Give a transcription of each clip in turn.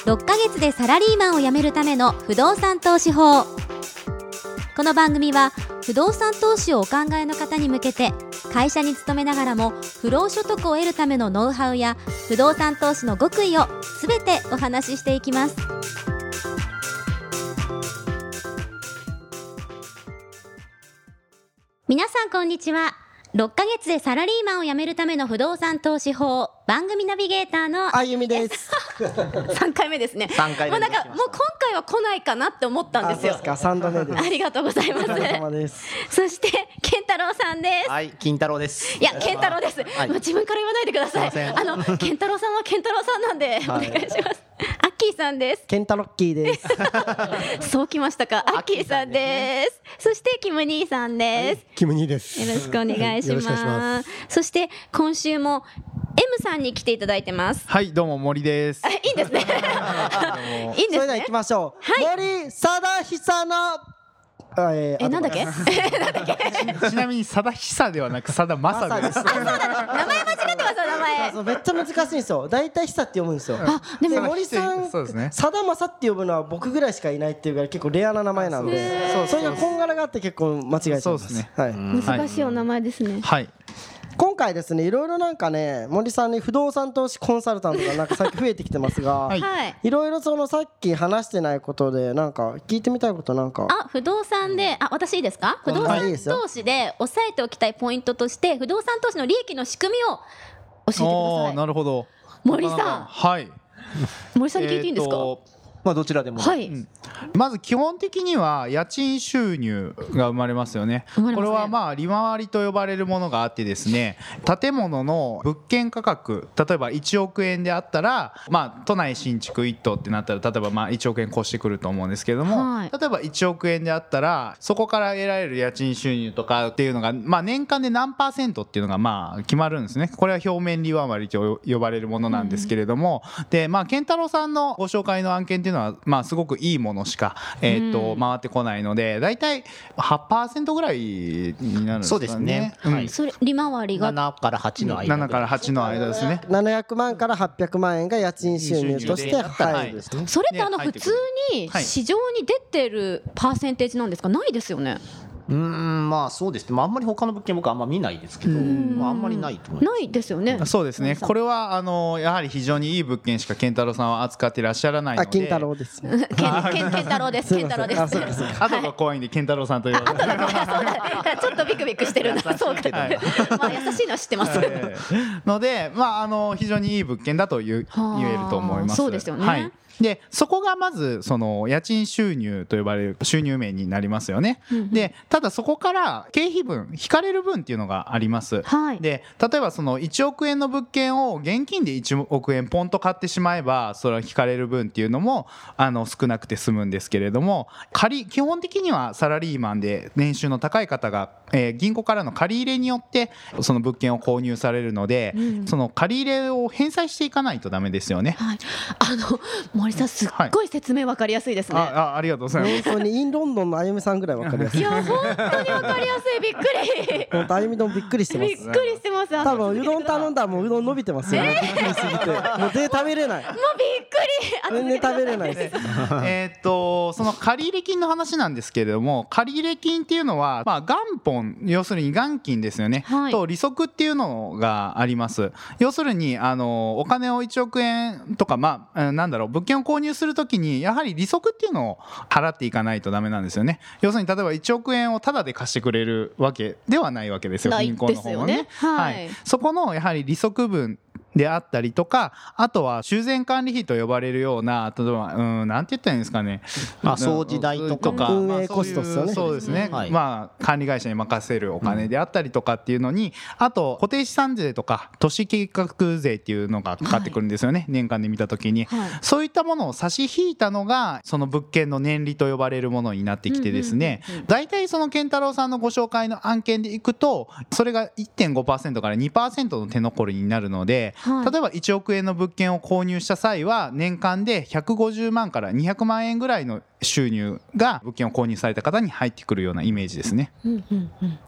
6ヶ月でサラリーマンを辞めるための不動産投資法。この番組は不動産投資をお考えの方に向けて、会社に勤めながらも不労所得を得るためのノウハウや不動産投資の極意をすべてお話ししていきます。皆さんこんにちは。6ヶ月でサラリーマンを辞めるための不動産投資法、番組ナビゲーターのあゆみです 3回目ですね。 3回目もう今回は来ないかなって思ったんですよ。 そうですか、3度目です。 ありがとうございます。 お疲れ様です。 そして健太郎さんです。 はい、金太郎です。 いや、健太郎です。もう自分から言わないでください。健太郎さんは健太郎さんなんで、お願いします。アッキーさんです。 ケンタロッキーですそうきましたか。アッキーさんです。そしてキム兄さんです。 キムニーです。 よろしくお願いしよろしくお願いしま。 ますそして今週も M さんに来ていただいてます。 はい、どうも森です。 いいんですね。いいんですそれでは行きね。 ましょう、 はい森貞久のなんだっけ？ ちなみに貞久ではなく貞正です。 名前間違ってますよ、名前。 そうめっちゃ難しいんですよ。大体久って読むんですよ。 でも森さん、 そうですね。 貞正って呼ぶのは僕ぐらいしかいないっていうから結構レアな名前なんで、それがこんがらがって結構間違えちゃいます。 そうですね。 はい。 難しいお名前ですね。 はい。 今回ですね、いろいろなんかね、森さんに不動産投資コンサルタントがなんか最近増えてきてますが、 はいいろいろそのさっき話してないことでなんか聞いてみたいことなんか。 不動産で、私いいですか？不動産いいですよ投資で押さえておきたいポイントとして、不動産投資の利益の仕組みを教えてください。 なるほど。 森さはい。 ん、森さんに聞いていいんですか？ まあどちらでも。 はい。 まず基本的には家賃収入が生まれますよね。 生まれますね。 これはまあ利回りと呼ばれるものがあってですね、建物の物件価格、例えば1億円であったら、まあ都内新築1棟ってなったら、例えばまあ1億円越してくると思うんですけれども、 はい例えば1億円であったら、そこから得られる家賃収入とかっていうのが、まあ年間で何パーセントっていうのがまあ決まるんですね。これは表面利回りと呼ばれるものなんですけれども、でまあ健太郎さんのご紹介の案件っていうのはまあすごくいいものしか回ってこないので、だいたい 8% ぐらいになるんですかね。 そうですね。はい。 それ利回りが 7から8の間。 7から8の間ですね。 700万から800万円が家賃収入として入る。 それって普通に市場に出てるパーセンテージなんですか？ないですよね。 まあそうですね。まああんまり他の物件僕あんま見ないですけど、まああんまりないと思います。 ないですよね。 そうですね。これはやはり非常にいい物件しか健太郎さんは扱っていらっしゃらないので。 金太郎ですね。 健太郎です。健太郎です。 後が怖いんで健太郎さんと言われて。 ちょっとビクビクしてるな。そうか。まあ優しいのは知ってます。 のでまあ非常にいい物件だと言えると思います。 そうですよね。 はい。でそこがまずその家賃収入と呼ばれる収入面になりますよね。でただそこから経費分引かれる分っていうのがあります。 はい、 で例えばその1億円の物件を現金で1億円ポンと買ってしまえば、それは引かれる分っていうのも少なくて済むんですけれども、基本的にはサラリーマンで年収の高い方が、銀行からの借り入れによってその物件を購入されるので、その借り入れを返済していかないとダメですよね。 はい、森さんすっごい説明わかりやすいですね。 ありがとうございます。 本当にインロンドンのあゆみさんぐらいわかりやすい。 いや本当にわかりやすい。びっくり。 本当あゆみ丼びっくりしてます。 びっくりしてます。 多分うどん頼んだらもううどん伸びてますよね。びっくりすぎてもう全然食べれない。 もうびっくり。 全然食べれないです。 その借入金の話なんですけれども、借入金っていうのはまあ元本、要するに元金ですよね。 はい、 と利息っていうのがあります。要するにお金を1億円とかまあ物件を購入するときにやはり利息っていうのを払っていかないとダメなんですよね。要するに例えば1億円をタダで貸してくれるわけではないわけですよ、銀行の方はね。 はい、 そこのやはり利息分であったりとか、あとは修繕管理費と呼ばれるような、例えばなんて言ったらいいんですかね、 掃除代とか運営コストですよね。 そうですね、まあ管理会社に任せるお金であったりとかっていうのに、あと固定資産税とか都市計画税っていうのがかかってくるんですよね、年間で見た時に。そういったものを差し引いたのがその物件の年利と呼ばれるものになってきてですね、大体その健太郎さんのご紹介の案件でいくと、それが 1.5% から 2% の手残りになるので、例えば1億円の物件を購入した際は年間で150万から200万円ぐらいの収入が物件を購入された方に入ってくるようなイメージですね。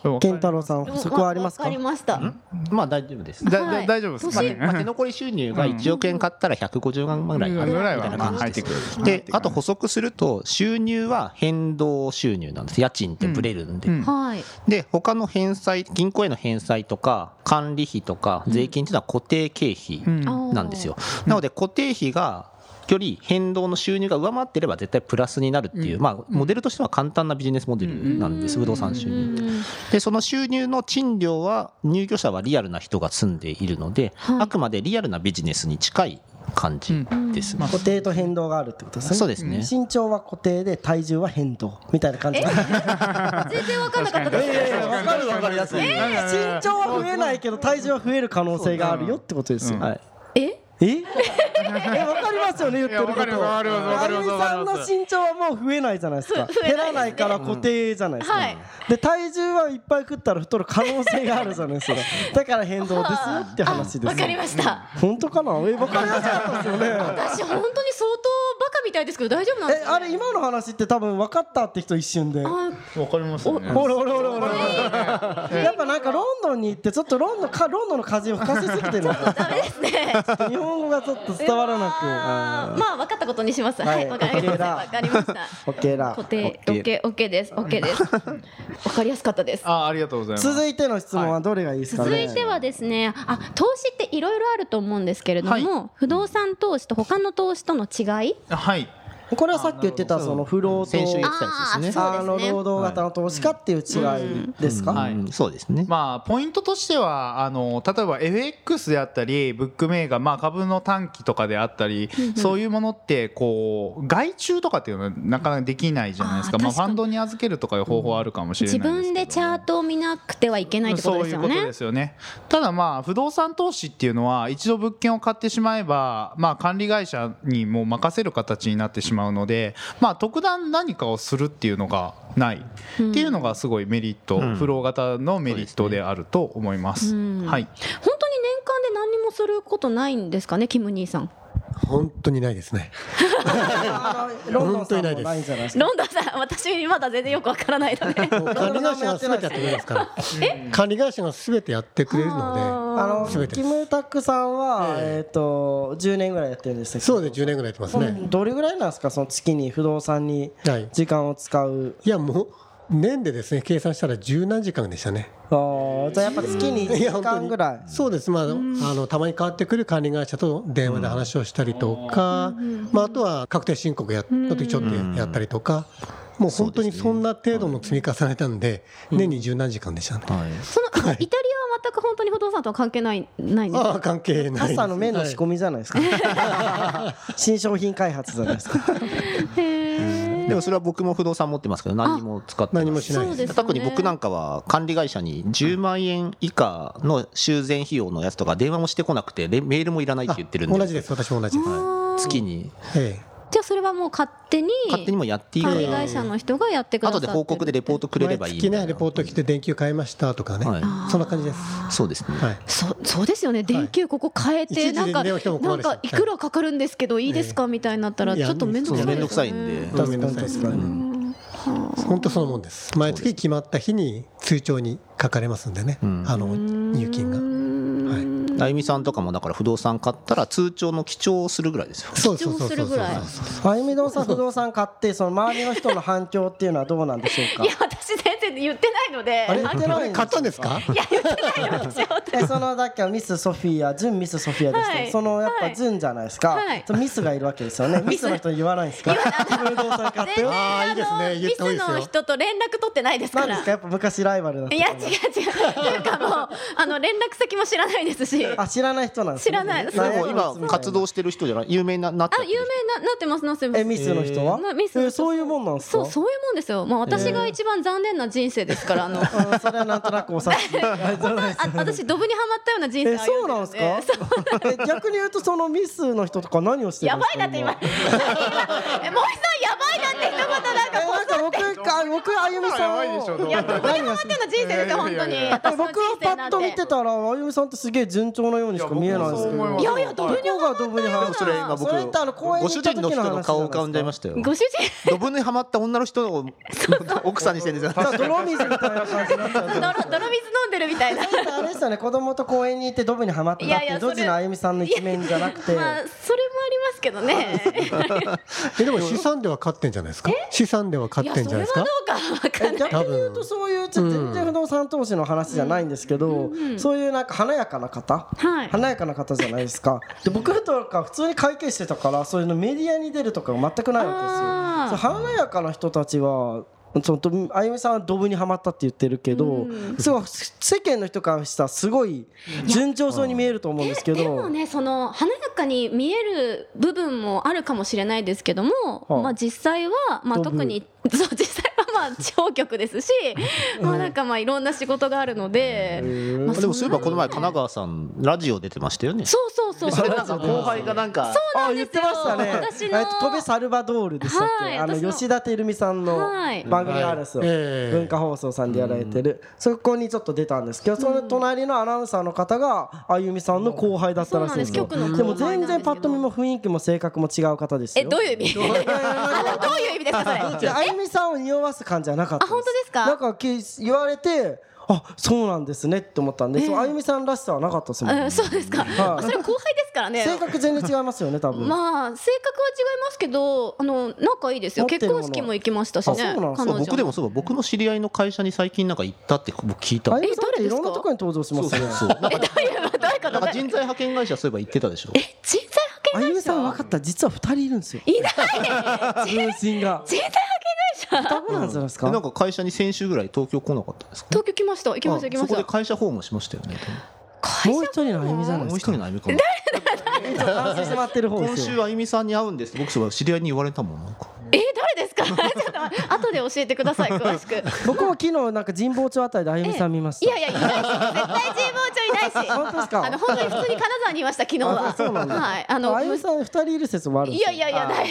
健太郎さん補足はありますか？ わかりました。 まあ大丈夫です。 はい大丈夫ですかね。 まあ手残り収入が1億円買ったら150万ぐらいあるみたいな感じです。で、あと補足すると収入は変動収入なんです。家賃ってブレるんで。 はい。 で、他の返済、銀行への返済とか管理費とか税金っていうのは固定経費なんですよ。なので固定費がより変動の収入が上回っていれば絶対プラスになるっていう、まあ、モデルとしては簡単なビジネスモデルなんです、不動産収入って。でその収入の賃料は入居者はリアルな人が住んでいるので、あくまでリアルなビジネスに近い感じです、 固定と変動があるってことですね。 そうですね。 身長は固定で体重は変動みたいな感じ。 全然分かんなかったです。 分かる分かるやつ。身長は増えないけど体重は増える可能性があるよってことですよ。 はい。 分かりますよね言ってること。あゆみさんの身長はもう増えないじゃないですか。減らないから固定じゃないですか。で体重はいっぱい食ったら太る可能性があるじゃないですか。だから変動ですよって話です。 わかりました。 本当かな？分かりやすかったですよね。 私本当に相当バカみたいですけど大丈夫なんですか？ あれ今の話って多分分かったって人一瞬で。 わかりますよね。 ほらやっぱなんかロンドンに行ってちょっとロンドンの風を吹かせすぎてる。 ダメですね。 日本語がちょっと伝わらなく。 まあ分かったことにします。はい、わかりました。わかりました。 オッケーだ。 固定、オッケーです。オッケーです。わかりやすかったです。 ありがとうございます。 続いての質問はどれがいいですかね？ 続いてはですね、投資っていろいろあると思うんですけれども、不動産投資と他の投資との違い？ はい。 これはさっき言ってたその不労と先週言ってたやつですね。 労働型の投資家っていう違いですか？ そうですね。 まあポイントとしては例えば FX であったりブックメーカー、まあ株の短期とかであったり、そういうものってこう外注とかっていうのはなかなかできないじゃないですか。まあファンドに預けるとかいう方法あるかもしれないですけど、 自分でチャートを見なくてはいけないってことですよね。 そういうことですよね。ただまあ不動産投資っていうのは一度物件を買ってしまえば、まあ管理会社にもう任せる形になってしまうので、まあ特段何かをするっていうのがないっていうのがすごいメリット、フロー型のメリットであると思います。はい。 本当に年間で何もすることないんですかね、キム兄さん。 本当にないですね。 ロンドンさんもないんじゃないですか。 ロンドンさん、私まだ全然よくわからないので。 管理会社が全てやってくれますから。管理会社が全てやってくれるので、 キムタクさんは10年ぐらいやってるんですけど。 そうで10年ぐらいやってますね。 どれぐらいなんですか、その月に不動産に時間を使う？ いやもう年でですね計算したら10何時間でしたね。 じゃあやっぱ月に1時間ぐらい。 そうです。まあたまに変わってくる管理会社と電話で話をしたりとか、まああとは確定申告やった時ちょっとやったりとか。もう本当にそんな程度の積み重ねたんで年に10何時間でしたね。 そのイタリアは全く本当に不動産とは関係ないんですか？ 関係ない。 朝の麺の仕込みじゃないですか。新商品開発じゃないですか。 でもそれは僕も不動産持ってますけど何も使ってない。 何もしないです。 特に僕なんかは管理会社に10万円以下の修繕費用のやつとか電話もしてこなくてメールもいらないって言ってるんで。 同じです。私も同じです。 月に。 じゃあそれはもう勝手にもやっていい管理会社の人がやってくださって、 後で報告でレポートくれればいいみたいな。 毎月ねレポート来て電球変えましたとかね、そんな感じです。 そうですね。 そうですよね。電球ここ変えてなんかいくらかかるんですけどいいですかみたいになったらちょっと面倒くさいんで。 本当そのもんです。毎月決まった日に通帳に書かれますんでね、入金が。 あゆみさんとかもだから不動産買ったら通帳の記帳をするぐらいですよ。 そうあゆみ不動産買ってその周りの人の反響っていうのはどうなんでしょうか？ いや私全然言ってないので。 言ってないんですか？ 買ったんですか？ いや言ってないよ私。 そのだっけミスソフィア、準ミスソフィアですけど、そのやっぱ準じゃないですか。ミスがいるわけですよね。ミスの人に言わないんですか？不動産買ってよ。 いいですね。 ミスの人と連絡取ってないですから。 なんですか？やっぱ昔ライバルだった。 いや違う。なんかもう連絡先も知らないですし。 知らない人なんですね。 知らない。 今活動してる人じゃない？有名なって。 有名なってます。 ミスの人は？そういうもんなんですか？ そういうもんですよ。まあ私が一番残念な人生ですからそれはなんとなくお察し。 私ドブにハマったような人生。 そうなんですか？逆に言うとそのミスの人とか何をしてるんですか？ やばいなって今。森さんやばいなって一言僕あゆみさんをいやどこにハマってんの人生ですよ本当に。 僕はパッと見てたらあゆみさんってすげえ順調なようにしか見えないですけど。 いやいやドブにハマったような。 それ今僕ご主人の人の顔浮かんじゃいましたよ。 ご主人ドブにハマった女の人を奥さんにしてるんですよ。 泥水みたいな感じになっちゃう。 泥水飲んでるみたいな。 あれですよね、子供と公園に行ってドブにハマったっていうドジのあゆみさんの一面じゃなくて。 まあそれもありますけどね。 でも資産では勝ってんじゃないですか。資産では勝ってんじゃないですか。 いやそれはどうかわかんない。 逆に言うとそういう全然不動産投資の話じゃないんですけど、そういうなんか華やかな方、華やかな方じゃないですか。で僕とか普通に会計してたからそういうのメディアに出るとか全くないわけですよ。華やかな人たちはあゆみさんはドブにはまったって言ってるけど、すごい世間の人からしたらすごい順調そうに見えると思うんですけど、 でもねその華やかに見える部分もあるかもしれないですけども、まあ実際はまあ特にそう実際はまあ地方局ですし、まあなんかまあいろんな仕事があるので、まあでもそういえばこの前神奈川さんラジオ出てましたよね。 そうそれなんか後輩がなんか言ってましたね。戸部サルバドールでしたっけ、吉田照美さんの番組があるんですよ、文化放送さんでやられてる、そこにちょっと出たんですけど、その隣のアナウンサーの方があゆみさんの後輩だったらしいんですよ。でも全然パッと見も雰囲気も性格も違う方ですよ。 どういう意味？どういう意味ですかそれ？ あゆみさんを匂わす感じじゃなかったです。 あ、本当ですか？ なんか言われてあ、そうなんですねって思ったんで、あゆみさんらしさはなかったですもん。 そうですか。それ後輩ですからね。 性格全然違いますよね、多分。 まあ性格は違いますけど、仲いいですよ。結婚式も行きましたしね。 僕でもそう、僕の知り合いの会社に最近なんか行ったって僕聞いた。 あゆみさんっていろんなところに登場しますね。 なんか人材派遣会社そういえば行ってたでしょ。 人材派遣会社。 あゆみさん分かった、実は2人いるんですよ。 いない。 友人が。 人材派遣会社。 双子なんじゃないですか。 なんか会社に先週ぐらい東京来なかったですか。 東京来ました。行きました。 そこで会社訪問しましたよね。 もう一人のあゆみじゃないですか。 もう一人のあゆみかな。 完成してまってる方ですよ。 今週あゆみさんに会うんです。僕そう知り合いに言われたもんなんか。 誰ですか？ちょっと後で教えてください詳しく。 僕も昨日なんか神保町あたりであゆみさん見ました。 いやいないし、絶対神保町いないし。 本当ですか？ 本当に普通に金沢にいました昨日は。 そうなんだ。はい。あゆみさん2人いる説もあるんですよ。 いやない。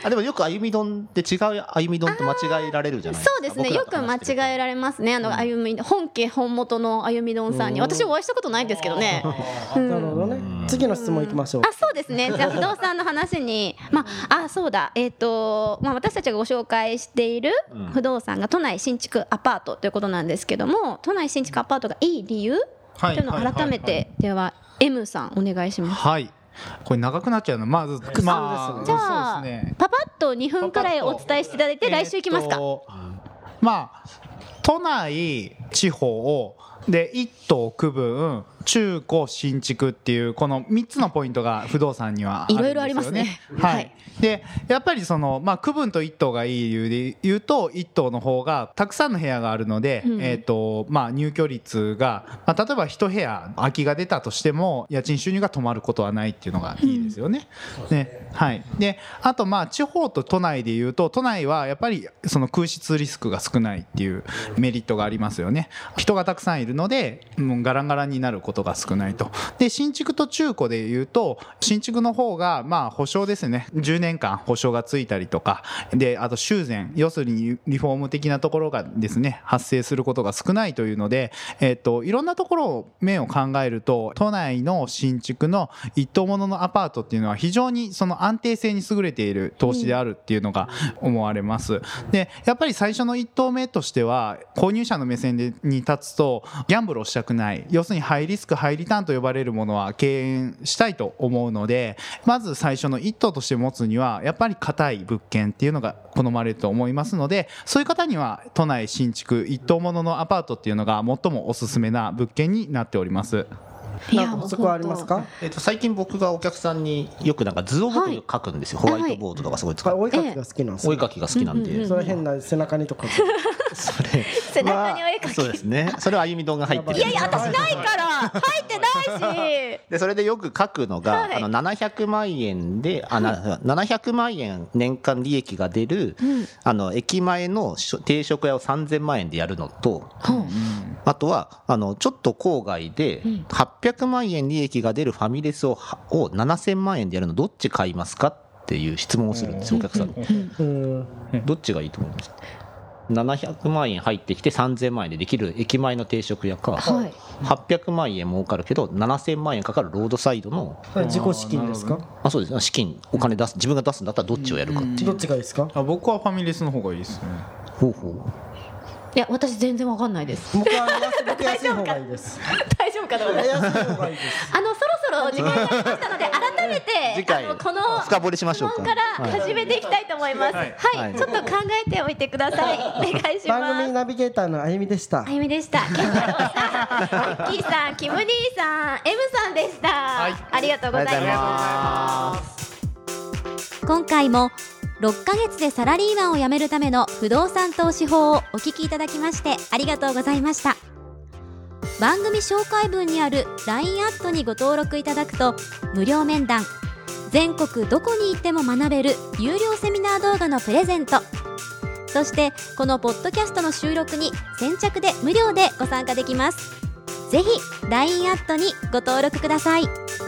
でもよくあゆみ丼って違うあゆみ丼と間違えられるじゃないですか。 そうですね。よく間違えられますね。あゆみ本家本元のあゆみ丼さんに私お会いしたことないんですけどね。 なるほどね。次の質問いきましょう。 そうですね。じゃあ不動産の話にそうだ私たちがご紹介している不動産が都内新築アパートということなんですけども、都内新築アパートがいい理由というのを改めてでは M さんお願いします。 はい。これ長くなっちゃうのまずじゃあパパッと2分くらいお伝えしていただいて来週いきますか。 都内地方で1棟区分中古新築っていうこの3つのポイントが不動産にはあるんですよね。 いろいろありますね。 はい。でやっぱりその区分と1棟がいい理由で言うと1棟の方がたくさんの部屋があるので、入居率が例えば1部屋空きが出たとしても家賃収入が止まることはないっていうのがいいですよね。はい。であと地方と都内で言うと都内はやっぱりその空室リスクが少ないっていうメリットがありますよね。人がたくさんいるのでもうガラガラになることが少ないと。で新築と中古で言うと新築の方が保証ですね、10年間保証がついたりとかで、あと修繕要するにリフォーム的なところがですね発生することが少ないというので、いろんなところ面を考えると都内の新築の一棟物のアパートっていうのは非常にその安定性に優れている投資であるっていうのが思われます。でやっぱり最初の一棟目としては購入者の目線に立つとギャンブルをしたくない、要するにハイリスクハイリターンと呼ばれるものは敬遠したいと思うので、まず最初の一棟として持つにはやっぱり固い物件っていうのが好まれると思いますので、そういう方には都内新築一棟物のアパートっていうのが最もおすすめな物件になっております。 なんか補足はありますか？ 最近僕がお客さんによくなんか図を僕書くんですよ。ホワイトボードとかすごい使う。 お絵描きが好きなんです。 お絵描きが好きなんで。 それ変な背中にとか。 それ背中にお絵描き。 そうですね。それはあゆみ丼が入ってる。 いや私ないから入ってないし。 でそれでよく書くのが700万円で700万円年間利益が出る駅前の定食屋を3000万円でやるのと、あとはちょっと郊外で800万円利益が出るファミレスを7000万円でやるのどっち買いますかっっていう質問をするんですよ、お客さんに。どっちがいいと思います？700万円入ってきて3000万円でできる駅前の定食屋か、800万円儲かるけど7000万円かかるロードサイドの自己資金ですか？ そうです。資金、お金出す、自分が出すんだったらどっちをやるかっていう。 どっちがいいですか？ 僕はファミレスの方がいいですね。 ほうほう。 いや私全然わかんないです。 僕は安い方がいいです。 大丈夫かな。 安い方がいいです。 そろそろ時間になりましたので改めて次回この深掘りしましょうか。 質問から始めていきたいと思います。はい、ちょっと考えておいてください。お願いします。 番組ナビゲーターのあゆみでした。 あゆみでした。ケンタロウさん、ミッキーさん、キム・ディーさん、M さんでした。ありがとうございます。 今回も6ヶ月でサラリーマンを辞めるための不動産投資法をお聞きいただきましてありがとうございました。番組紹介文にある LINE アットにご登録いただくと無料面談、全国どこに行っても学べる有料セミナー動画のプレゼント、そしてこのポッドキャストの収録に先着で無料でご参加できます。ぜひ LINE アットにご登録ください。